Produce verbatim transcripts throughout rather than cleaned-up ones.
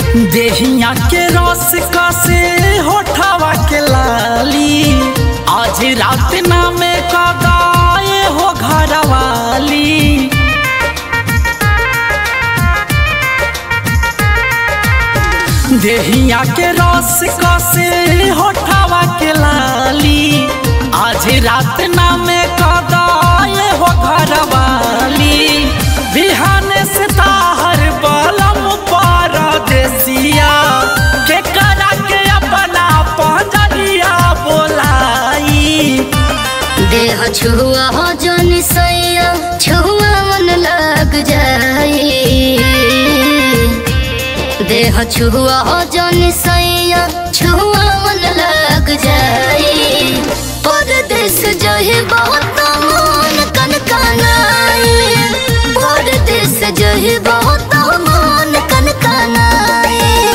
देहिया के रस कसे होठावा के लाली आज रात नामे कदाए हो घरवाली। देहिया के रस कसे होठावा के लाली आज रात नामे कदाए हो घरवाली। बिहान से ताहर बलम परदेसिया के करा के अपना पंजरिया बोलाई। देह छुआ हो जन सैया छुआ मन लग जाई। देह छुआ हो जन सैया छुआ मन लग जाई। परदेस जही बहुत मन कन कनाई। परदेस जही बहुत मन कन कनाई।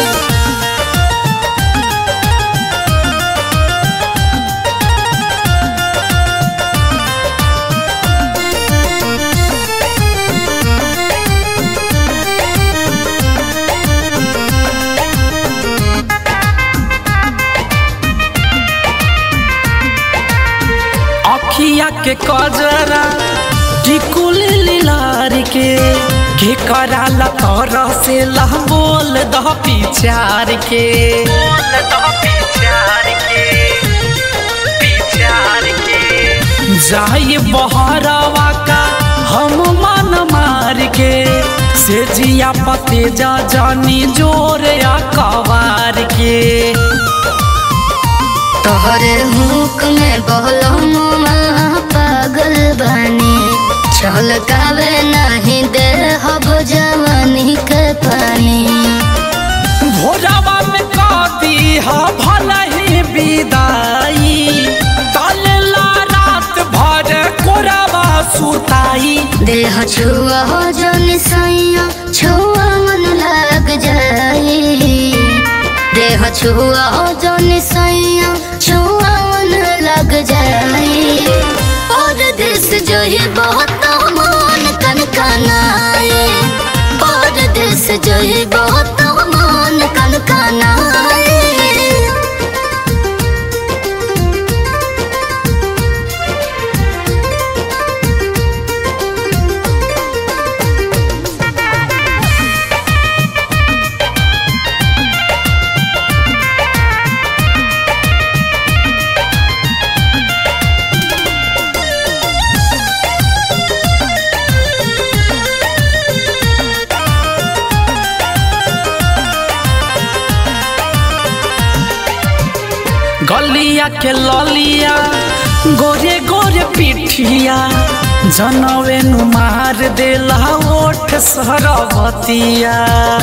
अखिया के कजरा टिकुल लीलार के के कराला तोर से लह बोल दह पिचार के। बोल दह पिचार के पिचार के जाई बहरवा का हम मन मार के से जिया पते जा जानी जोर या कवार के। तोहरे हुक में बहलम पागल बनी छलकावे नहीं दे हब जवानी के पानी। भोरवा में काती हा भला ही विदाई तलला रात भर कोरवा सुताई। देह छुआ हो जन सैया छुआ मन लग जाई। देह छुआ हो जन सैया छुआ मन लग जाई। परदेस जही बहुत मन कन कनाई। परदेस जही बहुत मन कन कनाई। गलिया के ललिया गोरे गोरे पिठिया जनवे नु मार देला ओठ सरबतिया।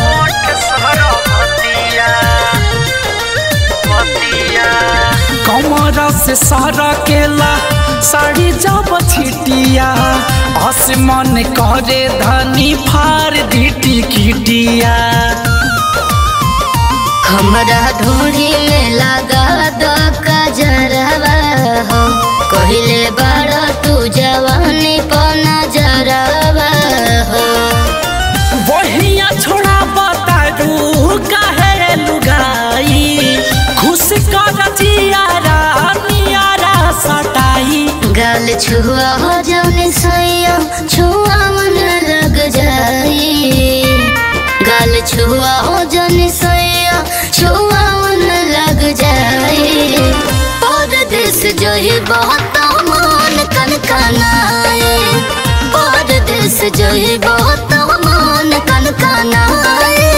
कमर से सरकेला साड़ी जब छिटिया आसमान करे धनी फार दी किटिया। हमरा ढूंढी में लगा दो कजरवा हो कहले बड़ा तू जवानी पना जरवा हो। वहिया छोड़ा बतारू काहे लुगाई खुश कर जियारा नियारा सटाई। गाल छुआ हो जौन सैया छुआ मन लग जाई। गाल छुआ हो जौन सैया छुआ मन लग जाई। परदेस जही बहुत मन कन कनाई। परदेस जही बहुत मन कन कनाई।